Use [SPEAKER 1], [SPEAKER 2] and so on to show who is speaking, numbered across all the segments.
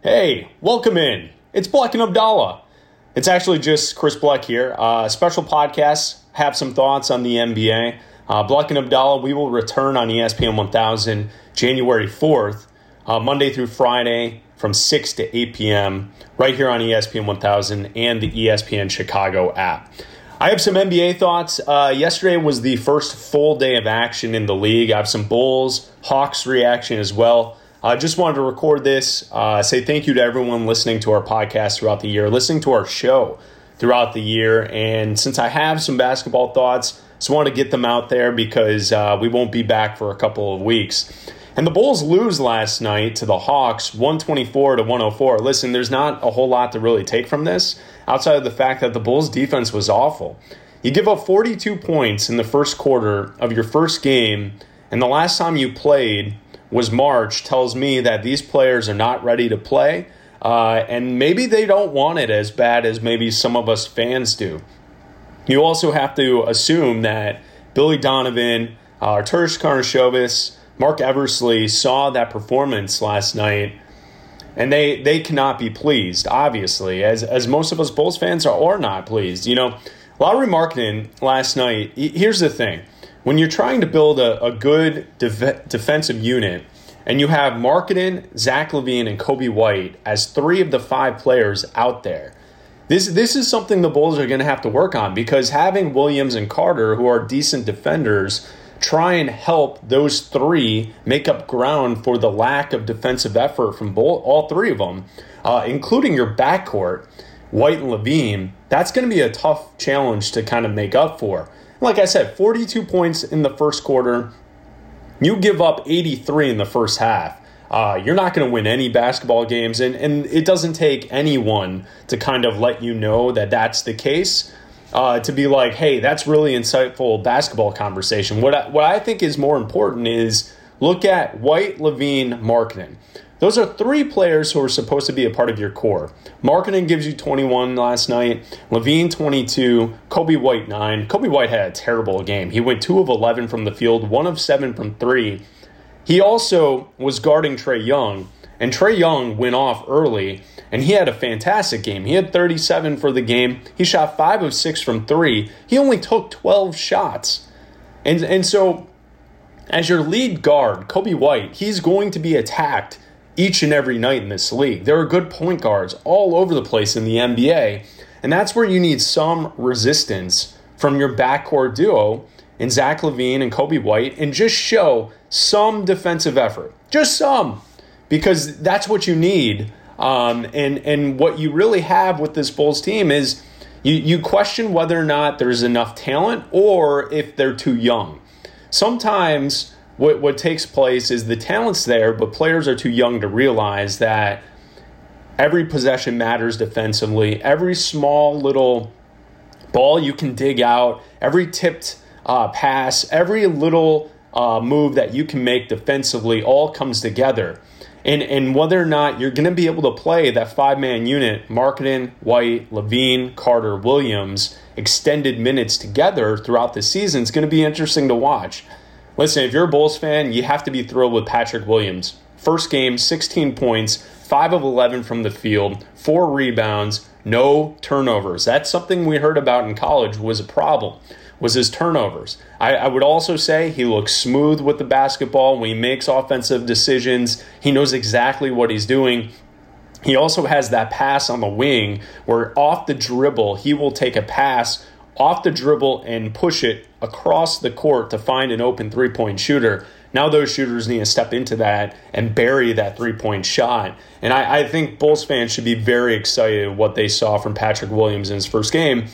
[SPEAKER 1] Hey, welcome in. It's Bleck and Abdallah. It's actually just Chris Bleck here. Special podcast, have some thoughts on the NBA. Bleck and Abdallah, we will return on ESPN 1000 January 4th, Monday through Friday from 6 to 8 p.m. right here on ESPN 1000 and the ESPN Chicago app. I have some NBA thoughts. Yesterday was the first full day of action in the league. I have some Bulls, Hawks reaction as well. I just wanted to record this, say thank you to everyone listening to our podcast throughout the year, listening to our show throughout the year. And since I have some basketball thoughts, just want to get them out there because we won't be back for a couple of weeks. And the Bulls lose last night to the Hawks, 124-104. Listen, there's not a whole lot to really take from this outside of the fact that the Bulls defense was awful. You give up 42 points in the first quarter of your first game, and the last time you played was March, tells me that these players are not ready to play, and maybe they don't want it as bad as maybe some of us fans do. You also have to assume that Billy Donovan, Arturas Karnisovas, Mark Eversley saw that performance last night, and they cannot be pleased, obviously, as most of us Bulls fans are not pleased. You know, Lauri Markkanen last night, here's the thing. When you're trying to build a good defensive unit and you have Markkanen, Zach LaVine, and Coby White as three of the five players out there, this is something the Bulls are going to have to work on because having Williams and Carter, who are decent defenders, try and help those three make up ground for the lack of defensive effort from all three of them, including your backcourt, White and LaVine, that's going to be a tough challenge to kind of make up for. Like I said, 42 points in the first quarter. You give up 83 in the first half. You're not going to win any basketball games, and it doesn't take anyone to kind of let you know that that's the case, to be like, hey, that's really insightful basketball conversation. What I think is more important is look at White, LaVine, Markkanen. Those are three players who are supposed to be a part of your core. Markkanen gives you 21 last night, LaVine 22, Coby White 9. Coby White had a terrible game. He went 2 of 11 from the field, 1 of 7 from 3. He also was guarding Trae Young, and Trae Young went off early, and he had a fantastic game. He had 37 for the game. He shot 5 of 6 from 3. He only took 12 shots. And so as your lead guard, Coby White, he's going to be attacked each and every night in this league. There are good point guards all over the place in the NBA, and that's where you need some resistance from your backcourt duo in Zach LaVine and Coby White, and just show some defensive effort. Just some, because that's what you need. And what you really have with this Bulls team is you question whether or not there's enough talent or if they're too young. Sometimes what takes place is the talent's there, but players are too young to realize that every possession matters defensively. Every small little ball you can dig out, every tipped pass, every little move that you can make defensively all comes together. And whether or not you're going to be able to play that five-man unit, Markkanen, White, LaVine, Carter, Williams, extended minutes together throughout the season, is going to be interesting to watch. Listen, if you're a Bulls fan, you have to be thrilled with Patrick Williams. First game, 16 points, 5 of 11 from the field, 4 rebounds, no turnovers. That's something we heard about in college was a problem, was his turnovers. I would also say he looks smooth with the basketball when he makes offensive decisions. He knows exactly what he's doing. He also has that pass on the wing where off the dribble, he will take a pass off the dribble and push it across the court to find an open three-point shooter. Now those shooters need to step into that and bury that three-point shot. And I think Bulls fans should be very excited what they saw from Patrick Williams in his first game.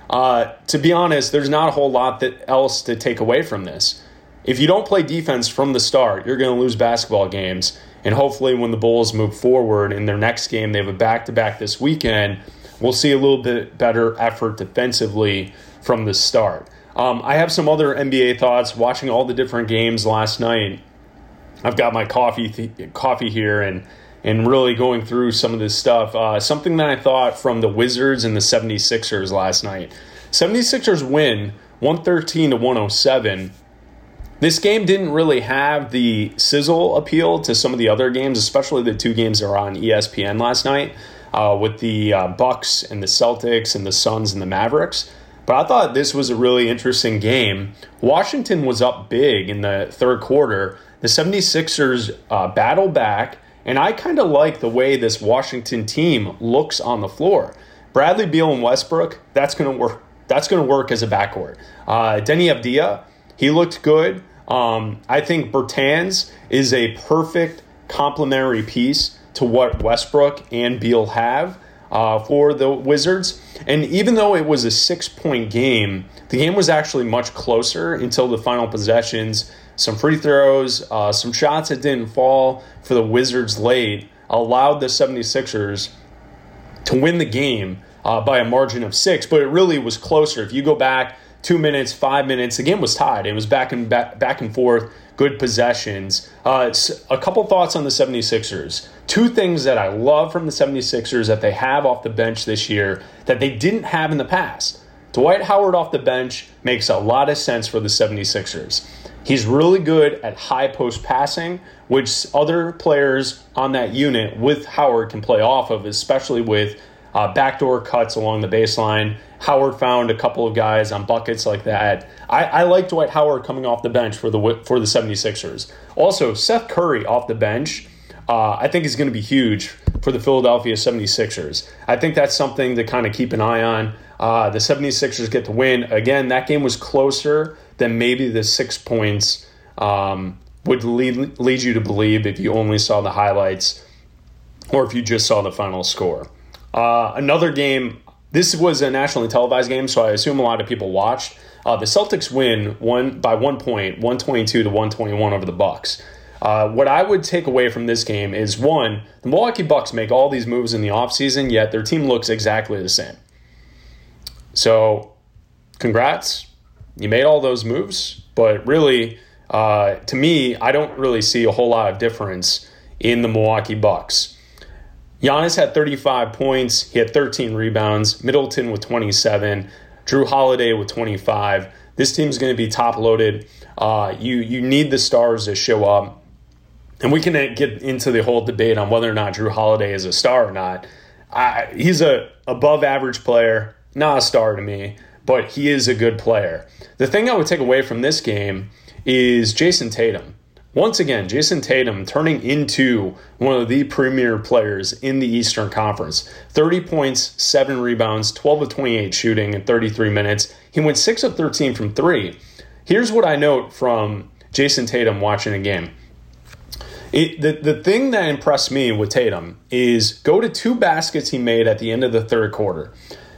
[SPEAKER 1] To be honest, there's not a whole lot else to take away from this. If you don't play defense from the start, you're going to lose basketball games. And hopefully when the Bulls move forward in their next game, they have a back-to-back this weekend, we'll see a little bit better effort defensively from the start. I have some other NBA thoughts watching all the different games last night. I've got my coffee here and really going through some of this stuff. Something that I thought from the Wizards and the 76ers last night. 76ers win 113-107. This game didn't really have the sizzle appeal to some of the other games, especially the two games that were on ESPN last night with the Bucks and the Celtics and the Suns and the Mavericks. But I thought this was a really interesting game. Washington was up big in the third quarter. The 76ers battled back, and I kind of like the way this Washington team looks on the floor. Bradley Beal and Westbrook, that's going to work. That's going to work as a backcourt. Denny Avdija, he looked good. I think Bertans is a perfect complementary piece to what Westbrook and Beal have for the Wizards. And even though it was a 6-point game, the game was actually much closer until the final possessions. Some free throws, some shots that didn't fall for the Wizards late allowed the 76ers to win the game by a margin of 6, but it really was closer. If you go back 2 minutes, 5 minutes, the game was tied. It was back and forth, good possessions. A couple thoughts on the 76ers. Two things that I love from the 76ers that they have off the bench this year that they didn't have in the past. Dwight Howard off the bench makes a lot of sense for the 76ers. He's really good at high post passing, which other players on that unit with Howard can play off of, especially with backdoor cuts along the baseline. Howard found a couple of guys on buckets like that. I like Dwight Howard coming off the bench for the 76ers. Also, Seth Curry off the bench, I think is going to be huge for the Philadelphia 76ers. I think that's something to kind of keep an eye on. The 76ers get to win. Again, that game was closer than maybe the 6 points would lead you to believe if you only saw the highlights or if you just saw the final score. Another game, this was a nationally televised game, so I assume a lot of people watched. The Celtics win by 1 point, 122 to 121 over the Bucks. What I would take away from this game is, one, the Milwaukee Bucks make all these moves in the offseason, yet their team looks exactly the same. So, congrats. You made all those moves, but really, to me, I don't really see a whole lot of difference in the Milwaukee Bucks. Giannis had 35 points. He had 13 rebounds. Middleton with 27. Drew Holiday with 25. This team's going to be top-loaded. You need the stars to show up. And we can get into the whole debate on whether or not Drew Holiday is a star or not. He's a above-average player, not a star to me, but he is a good player. The thing I would take away from this game is Jason Tatum. Once again, Jason Tatum turning into one of the premier players in the Eastern Conference. 30 points, 7 rebounds, 12 of 28 shooting in 33 minutes. He went 6 of 13 from 3. Here's what I note from Jason Tatum watching a game. The thing that impressed me with Tatum is go to 2 baskets he made at the end of the third quarter.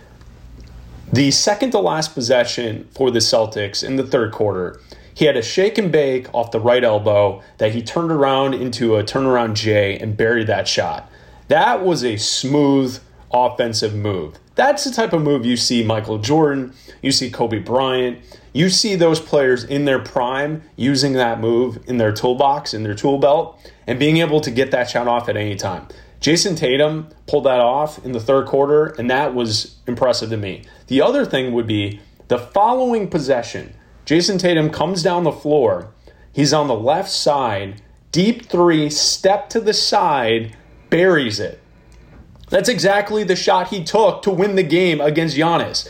[SPEAKER 1] The second to last possession for the Celtics in the third quarter, he had a shake and bake off the right elbow that he turned around into a turnaround J and buried that shot. That was a smooth offensive move. That's the type of move you see Michael Jordan, you see Kobe Bryant, you see those players in their prime using that move in their toolbox, in their tool belt, and being able to get that shot off at any time. Jason Tatum pulled that off in the third quarter, and that was impressive to me. The other thing would be the following possession. Jason Tatum comes down the floor. He's on the left side. Deep three, step to the side, buries it. That's exactly the shot he took to win the game against Giannis.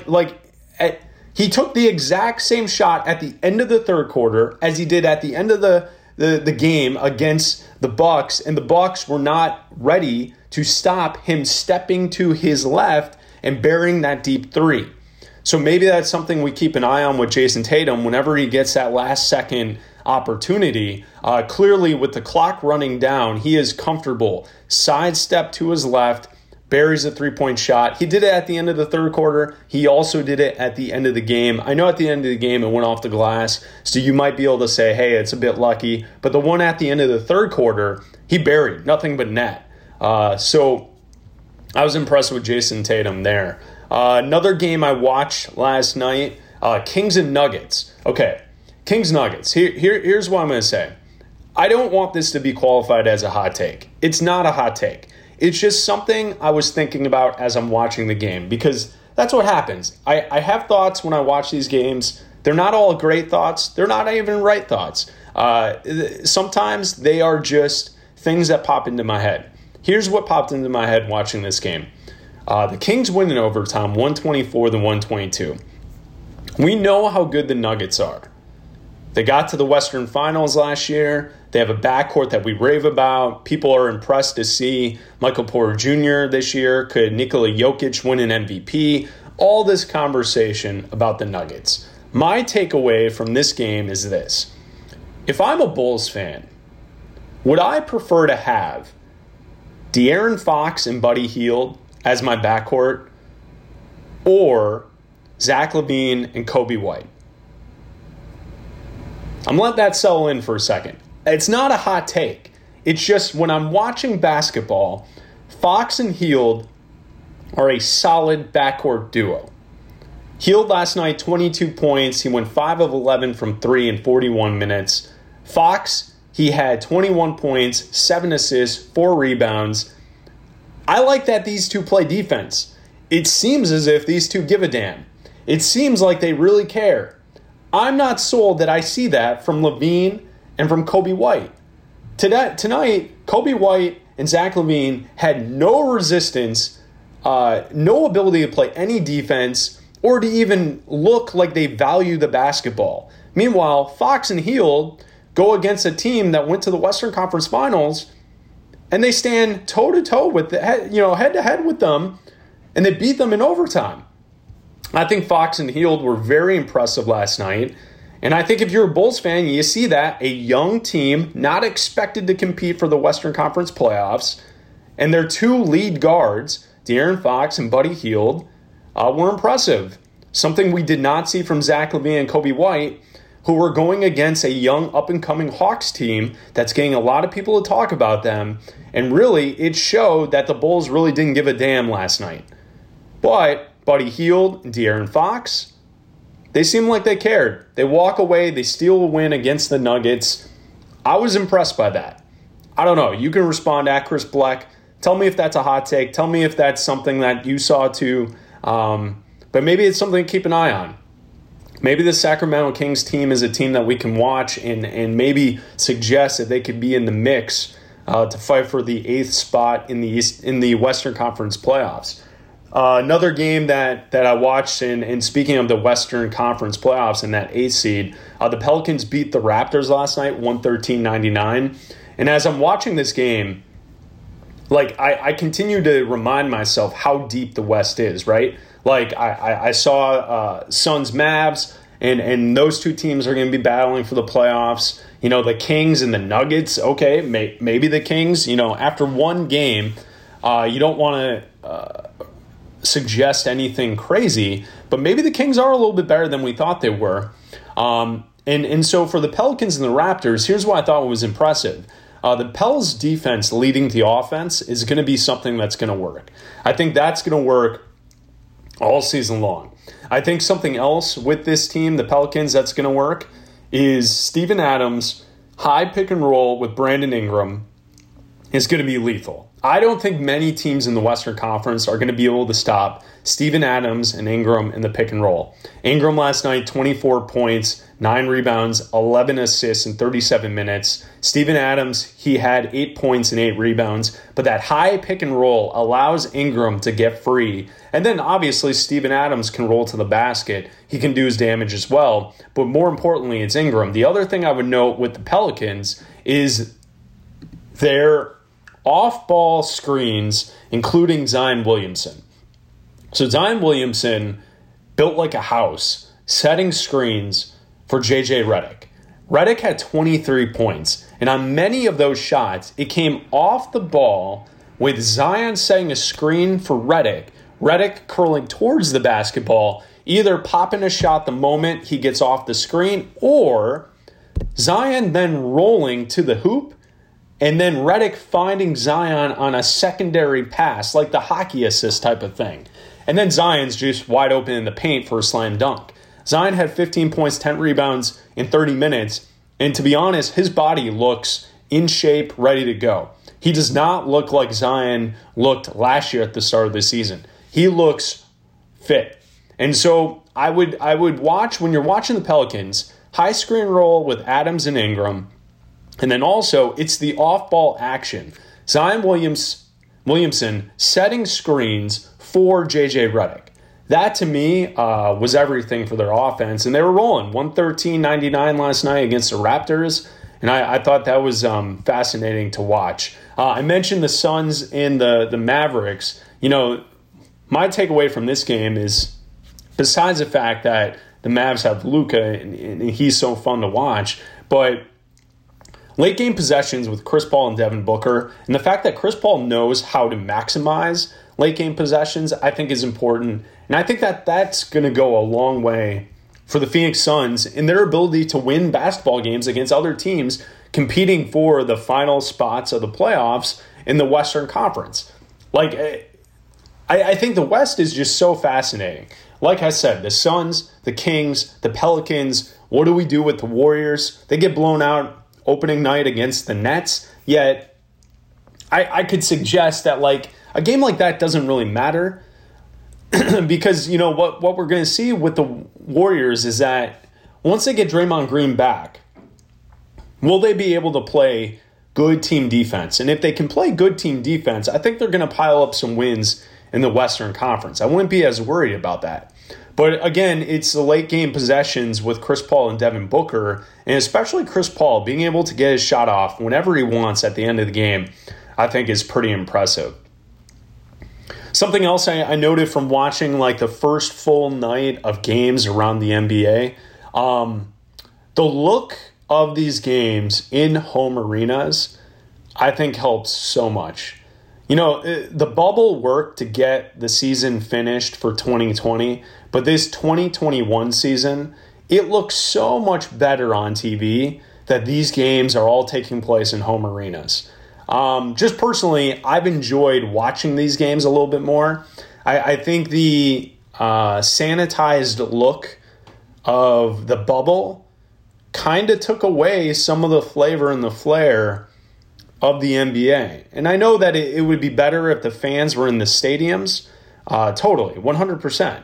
[SPEAKER 1] He took the exact same shot at the end of the third quarter as he did at the end of the game against the Bucks, and the Bucks were not ready to stop him stepping to his left and burying that deep three. So maybe that's something we keep an eye on with Jason Tatum whenever he gets that last second opportunity. Clearly, with the clock running down, he is comfortable. Sidestep to his left, buries a three-point shot. He did it at the end of the third quarter. He also did it at the end of the game. I know at the end of the game it went off the glass, so you might be able to say, hey, it's a bit lucky. But the one at the end of the third quarter, he buried, nothing but net. So I was impressed with Jason Tatum there. Another game I watched last night, Kings and Nuggets. Okay, Kings Nuggets. Here's what I'm going to say. I don't want this to be qualified as a hot take. It's not a hot take. It's just something I was thinking about as I'm watching the game, because that's what happens. I have thoughts when I watch these games. They're not all great thoughts. They're not even right thoughts. Sometimes they are just things that pop into my head. Here's what popped into my head watching this game. The Kings win in overtime, 124-122. We know how good the Nuggets are. They got to the Western Finals last year. They have a backcourt that we rave about. People are impressed to see Michael Porter Jr. this year. Could Nikola Jokic win an MVP? All this conversation about the Nuggets. My takeaway from this game is this. If I'm a Bulls fan, would I prefer to have De'Aaron Fox and Buddy Hield as my backcourt or Zach LaVine and Kobe White? I'm letting that settle in for a second. It's not a hot take. It's just when I'm watching basketball, Fox and Hield are a solid backcourt duo. Hield last night, 22 points. He went 5 of 11 from 3 in 41 minutes. Fox, he had 21 points, 7 assists, 4 rebounds. I like that these two play defense. It seems as if these two give a damn. It seems like they really care. I'm not sold that I see that from LaVine and from Kobe White. Tonight, Kobe White and Zach LaVine had no resistance, no ability to play any defense, or to even look like they value the basketball. Meanwhile, Fox and Hield go against a team that went to the Western Conference Finals, and they stand toe-to-toe with head-to-head with them, and they beat them in overtime. I think Fox and Hield were very impressive last night. And I think if you're a Bulls fan, you see that. A young team, not expected to compete for the Western Conference playoffs. And their two lead guards, De'Aaron Fox and Buddy Hield, were impressive. Something we did not see from Zach LaVine and Kobe White, who were going against a young up-and-coming Hawks team that's getting a lot of people to talk about them. And really, it showed that the Bulls really didn't give a damn last night. But Buddy Hield and De'Aaron Fox, they seem like they cared. They walk away, they steal a win against the Nuggets. I was impressed by that. I don't know. You can respond at Chris Bleck. Tell me if that's a hot take. Tell me if that's something that you saw too. But maybe it's something to keep an eye on. Maybe the Sacramento Kings team is a team that we can watch and maybe suggest that they could be in the mix to fight for the 8th spot in the Western Conference playoffs. Another game that I watched, and speaking of the Western Conference playoffs and that 8th seed, the Pelicans beat the Raptors last night, 113-99. And as I'm watching this game, I continue to remind myself how deep the West is, right? I saw Suns Mavs, and those two teams are going to be battling for the playoffs. The Kings and the Nuggets, okay, maybe the Kings, after one game, you don't want to suggest anything crazy, but maybe the Kings are a little bit better than we thought they were. And so for the Pelicans and the Raptors, here's what I thought was impressive. The Pels defense leading the offense is going to be something that's going to work. I think that's going to work all season long. I think something else with this team, the Pelicans, that's going to work is Steven Adams, high pick and roll with Brandon Ingram is going to be lethal. I don't think many teams in the Western Conference are going to be able to stop Steven Adams and Ingram in the pick and roll. Ingram last night, 24 points, 9 rebounds, 11 assists in 37 minutes. Steven Adams, he had 8 points and 8 rebounds, but that high pick and roll allows Ingram to get free. And then obviously Steven Adams can roll to the basket. He can do his damage as well. But more importantly, it's Ingram. The other thing I would note with the Pelicans is their off-ball screens, including Zion Williamson. So Zion Williamson built like a house, setting screens for J.J. Redick. Redick had 23 points, and on many of those shots, it came off the ball with Zion setting a screen for Redick, Redick curling towards the basketball, either popping a shot the moment he gets off the screen, or Zion then rolling to the hoop, and then Redick finding Zion on a secondary pass, like the hockey assist type of thing. And then Zion's just wide open in the paint for a slam dunk. Zion had 15 points, 10 rebounds in 30 minutes. And to be honest, his body looks in shape, ready to go. He does not look like Zion looked last year at the start of the season. He looks fit. And so I would watch, when you're watching the Pelicans, high screen roll with Adams and Ingram. And then also, it's the off-ball action. Zion Williamson setting screens for J.J. Redick. That, to me, was everything for their offense. And they were rolling 113-99 last night against the Raptors. And I thought that was fascinating to watch. I mentioned the Suns and the Mavericks. You know, my takeaway from this game is, besides the fact that the Mavs have Luka and he's so fun to watch, but late game possessions with Chris Paul and Devin Booker, and the fact that Chris Paul knows how to maximize late game possessions, I think is important. And I think that that's going to go a long way for the Phoenix Suns in their ability to win basketball games against other teams competing for the final spots of the playoffs in the Western Conference. Like, I think the West is just so fascinating. Like I said, the Suns, the Kings, the Pelicans, what do we do with the Warriors? They get blown out opening night against the Nets, yet I could suggest that like a game like that doesn't really matter because, you know, what we're going to see with the Warriors is that once they get Draymond Green back, will they be able to play good team defense? And if they can play good team defense, I think they're going to pile up some wins in the Western Conference. I wouldn't be as worried about that. But again, it's the late game possessions with Chris Paul and Devin Booker, and especially Chris Paul being able to get his shot off whenever he wants at the end of the game, I think is pretty impressive. Something else I noted from watching like the first full night of games around the NBA, the look of these games in home arenas, I think helps so much. You know, the bubble worked to get the season finished for 2020, but this 2021 season, it looks so much better on TV that these games are all taking place in home arenas. Just personally, I've enjoyed watching these games a little bit more. I think the sanitized look of the bubble kind of took away some of the flavor and the flair of the NBA. And I know that it would be better if the fans were in the stadiums. Totally, 100%.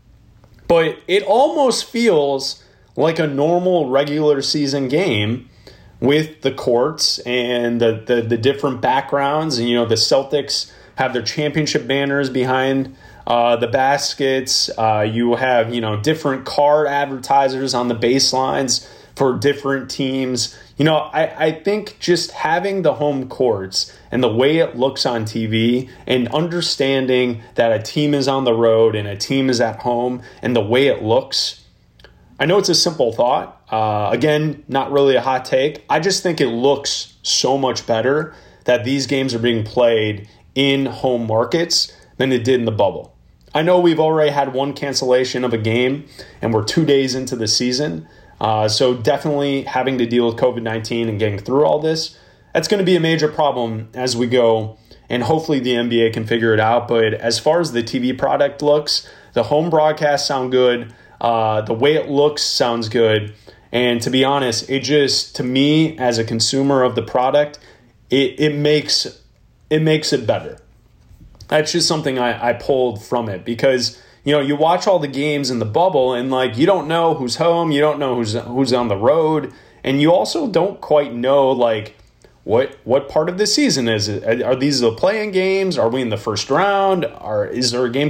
[SPEAKER 1] But it almost feels like a normal regular season game with the courts and the different backgrounds. And, you know, the Celtics have their championship banners behind the baskets. You have, you know, different car advertisers on the baselines for different teams. You know, I think just having the home courts and the way it looks on TV and understanding that a team is on the road and a team is at home and the way it looks, I know it's a simple thought. Again, not really a hot take. I just think it looks so much better that these games are being played in home markets than it did in the bubble. I know we've already had one cancellation of a game and we're 2 days into the season. So definitely having to deal with COVID-19 and getting through all this, that's going to be a major problem as we go. And hopefully the NBA can figure it out. But as far as the TV product looks, the home broadcasts sound good. The way it looks sounds good. And to be honest, it just, to me, as a consumer of the product, it makes it better. That's just something I pulled from it because, you know, you watch all the games in the bubble and like you don't know who's home, you don't know who's on the road, and you also don't quite know like what part of the season is it? Are these the playing games? Are we in the first round? Is there a game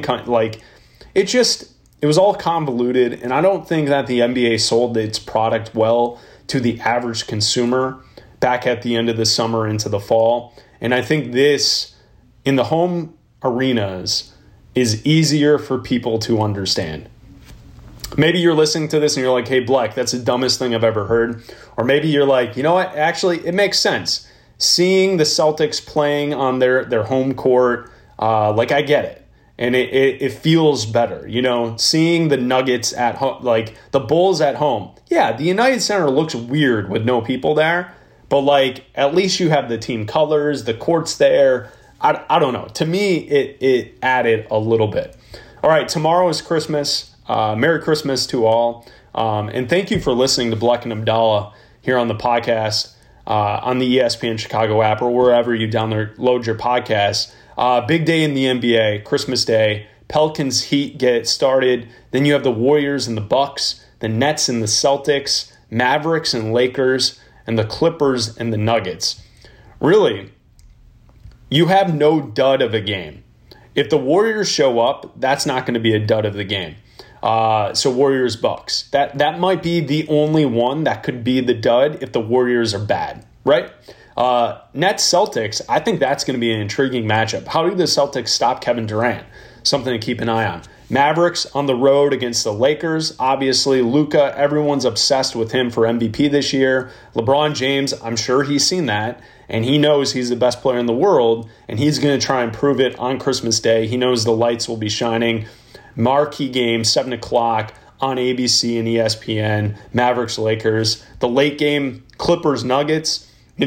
[SPEAKER 1] it was all convoluted, and I don't think that the NBA sold its product well to the average consumer back at the end of the summer into the fall. And I think this in the home arenas is easier for people to understand. Maybe you're listening to this and you're like, hey, Bleck, that's the dumbest thing I've ever heard. Or maybe you're like, you know what? Actually, it makes sense. Seeing the Celtics playing on their home court, like I get it. And it feels better, you know, seeing the Nuggets at home, like the Bulls at home. Yeah, the United Center looks weird with no people there, but like at least you have the team colors, the court's there. I don't know. To me, it added a little bit. All right, tomorrow is Christmas. Merry Christmas to all. And thank you for listening to Bleck and Abdallah here on the podcast, on the ESPN Chicago app or wherever you download your podcasts. Big day in the NBA, Christmas Day. Pelicans Heat get started. Then you have the Warriors and the Bucks, the Nets and the Celtics, Mavericks and Lakers, and the Clippers and the Nuggets. Really, you have no dud of a game. If the Warriors show up, that's not going to be a dud of the game. So Warriors Bucks. That might be the only one that could be the dud if the Warriors are bad, right? Nets Celtics, I think that's going to be an intriguing matchup. How do the Celtics stop Kevin Durant? Something to keep an eye on. Mavericks on the road against the Lakers. Obviously, Luka, everyone's obsessed with him for MVP this year. LeBron James, I'm sure he's seen that, and he knows he's the best player in the world, and he's going to try and prove it on Christmas Day. He knows the lights will be shining. Marquee game, 7 o'clock on ABC and ESPN, Mavericks Lakers. The late game, Clippers Nuggets.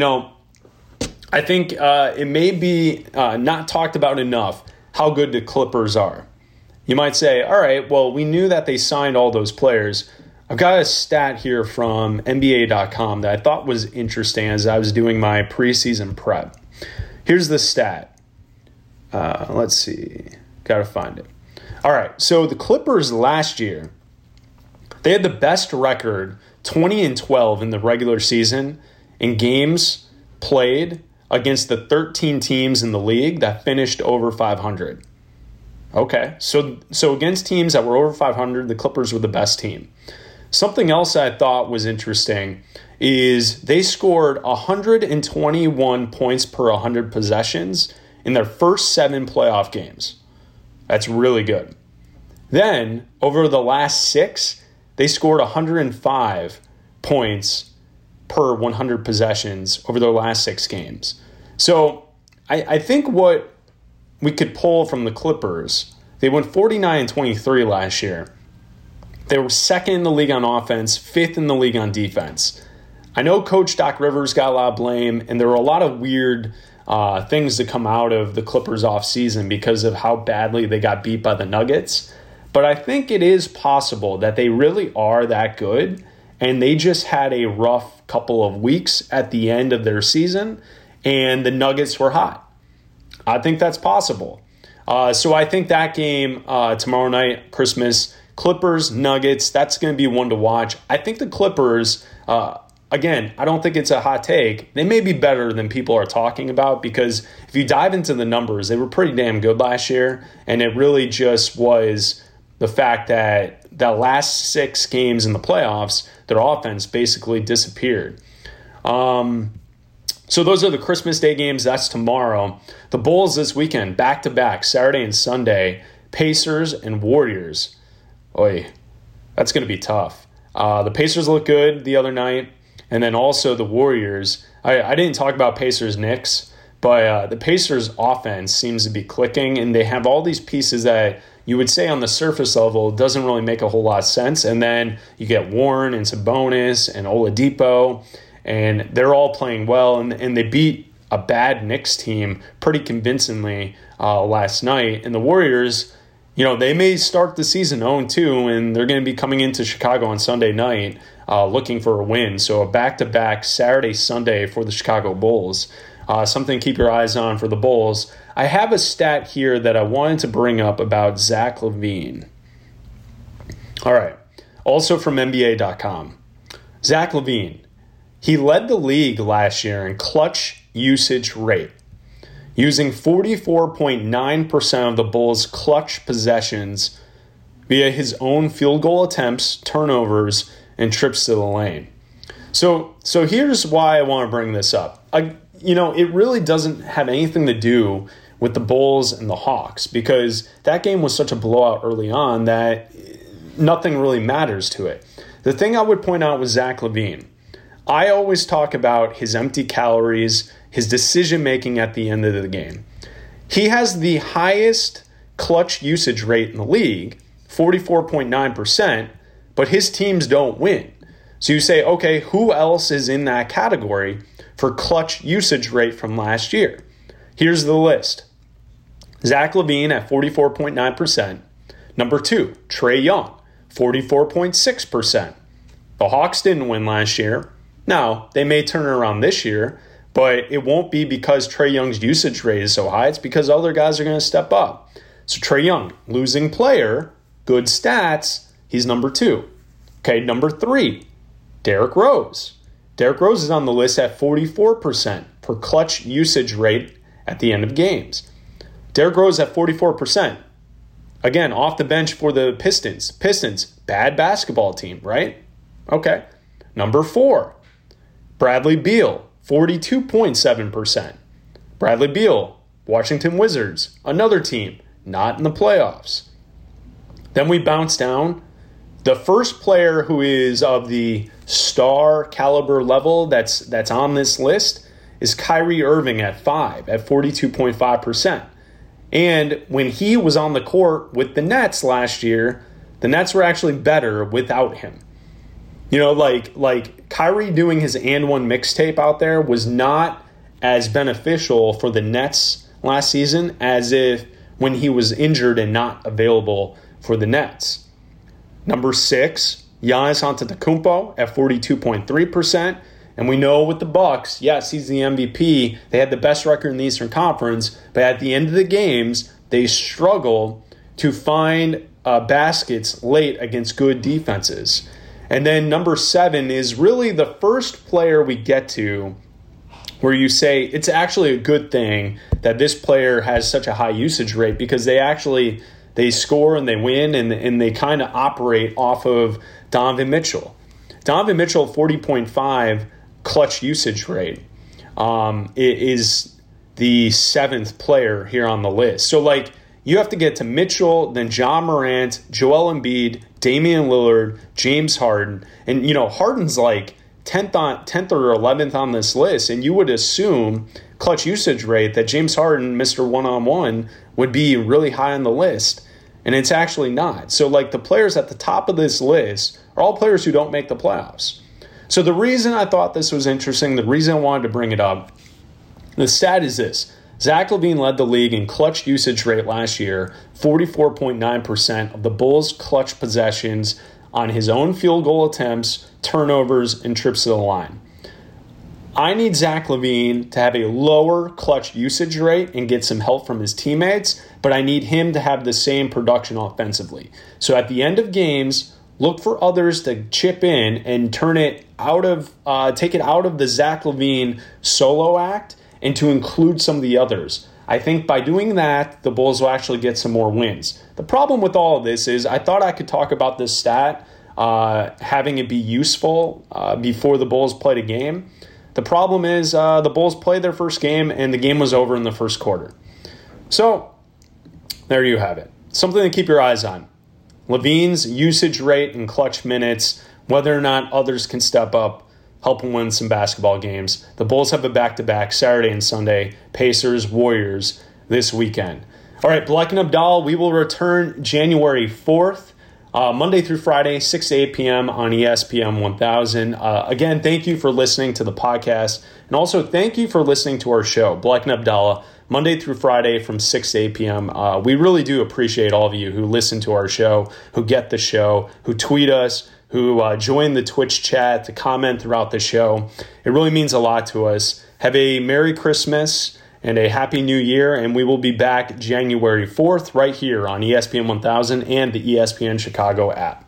[SPEAKER 1] I think it may be not talked about enough how good the Clippers are. You might say, all right, well, we knew that they signed all those players. I've got a stat here from NBA.com that I thought was interesting as I was doing my preseason prep. Here's the stat. Let's see. Got to find it. All right, so the Clippers last year, they had the best record, 20-12 in the regular season in games played against the 13 teams in the league that finished over 500. Okay, so against teams that were over 500, the Clippers were the best team. Something else I thought was interesting is they scored 121 points per 100 possessions in their first 7 playoff games. That's really good. Then, over the last 6, they scored 105 points per 100 possessions over their last 6 games. So, I think what we could pull from the Clippers, they went 49-23 last year. They were second in the league on offense, 5th in the league on defense. I know Coach Doc Rivers got a lot of blame, and there were a lot of weird things to come out of the Clippers offseason because of how badly they got beat by the Nuggets. But I think it is possible that they really are that good, and they just had a rough couple of weeks at the end of their season, and the Nuggets were hot. I think that's possible. So I think that game tomorrow night, Christmas, Clippers, Nuggets, that's going to be one to watch. I think the Clippers, again, I don't think it's a hot take. They may be better than people are talking about because if you dive into the numbers, they were pretty damn good last year, and it really just was the fact that the last 6 games in the playoffs, their offense basically disappeared. So those are the Christmas Day games. That's tomorrow. The Bulls this weekend, back-to-back, Saturday and Sunday, Pacers and Warriors. Oy, that's going to be tough. The Pacers look good the other night, and then also the Warriors. I didn't talk about Pacers-Knicks, but the Pacers' offense seems to be clicking, and they have all these pieces that you would say on the surface level doesn't really make a whole lot of sense, and then you get Warren and Sabonis and Oladipo, and they're all playing well, and they beat a bad Knicks team pretty convincingly last night. And the Warriors, they may start the season 0-2, and they're going to be coming into Chicago on Sunday night looking for a win. So a back-to-back Saturday, Sunday for the Chicago Bulls. Something to keep your eyes on for the Bulls. I have a stat here that I wanted to bring up about Zach LaVine. All right. Also from NBA.com. Zach LaVine. He led the league last year in clutch usage rate, using 44.9% of the Bulls' clutch possessions via his own field goal attempts, turnovers, and trips to the lane. So here's why I want to bring this up. It really doesn't have anything to do with the Bulls and the Hawks because that game was such a blowout early on that nothing really matters to it. The thing I would point out with Zach LaVine, I always talk about his empty calories, his decision-making at the end of the game. He has the highest clutch usage rate in the league, 44.9%, but his teams don't win. So you say, okay, who else is in that category for clutch usage rate from last year? Here's the list. Zach LaVine at 44.9%. Number 2, Trae Young, 44.6%. The Hawks didn't win last year. Now, they may turn it around this year, but it won't be because Trae Young's usage rate is so high. It's because other guys are going to step up. So Trae Young, losing player, good stats, he's number 2. Okay, number 3, Derrick Rose. Derrick Rose is on the list at 44% for clutch usage rate at the end of games. Derrick Rose at 44%. Again, off the bench for the Pistons. Pistons, bad basketball team, right? Okay. Number 4, Bradley Beal, 42.7%. Bradley Beal, Washington Wizards, another team, not in the playoffs. Then we bounce down. The first player who is of the star caliber level that's on this list is Kyrie Irving at 42.5%. And when he was on the court with the Nets last year, the Nets were actually better without him. You know, like Kyrie doing his And One mixtape out there was not as beneficial for the Nets last season as if when he was injured and not available for the Nets. Number 6, Giannis Antetokounmpo at 42.3%. And we know with the Bucks, yes, he's the MVP. They had the best record in the Eastern Conference, but at the end of the games, they struggle to find baskets late against good defenses. And then number 7 is really the first player we get to where you say it's actually a good thing that this player has such a high usage rate because they score and they win and they kind of operate off of Donovan Mitchell. Donovan Mitchell, 40.5 clutch usage rate, is the 7th player here on the list. So, like, you have to get to Mitchell, then Ja Morant, Joel Embiid, Damian Lillard, James Harden. And, you know, Harden's like 10th or 11th on this list, and you would assume clutch usage rate that James Harden, Mr. One-on-One, would be really high on the list. And it's actually not. So, like, the players at the top of this list are all players who don't make the playoffs. So the reason I thought this was interesting, the reason I wanted to bring it up, the stat is this. Zach LaVine led the league in clutch usage rate last year, 44.9% of the Bulls' clutch possessions on his own field goal attempts, turnovers, and trips to the line. I need Zach LaVine to have a lower clutch usage rate and get some help from his teammates, but I need him to have the same production offensively. So at the end of games, look for others to chip in and turn it take it out of the Zach LaVine solo act and to include some of the others. I think by doing that, the Bulls will actually get some more wins. The problem with all of this is I thought I could talk about this stat, having it be useful before the Bulls played a game. The problem is the Bulls played their first game and the game was over in the first quarter. So there you have it. Something to keep your eyes on. LaVine's usage rate and clutch minutes, whether or not others can step up, help him win some basketball games. The Bulls have a back-to-back Saturday and Sunday, Pacers, Warriors this weekend. All right, Black and Abdallah, we will return January 4th, Monday through Friday, 6 to 8 p.m. on ESPN 1000. Again, thank you for listening to the podcast, and also thank you for listening to our show, Black and Abdallah, Monday through Friday from 6 to 8 p.m. We really do appreciate all of you who listen to our show, who get the show, who tweet us, who join the Twitch chat to comment throughout the show. It really means a lot to us. Have a Merry Christmas and a Happy New Year, and we will be back January 4th right here on ESPN 1000 and the ESPN Chicago app.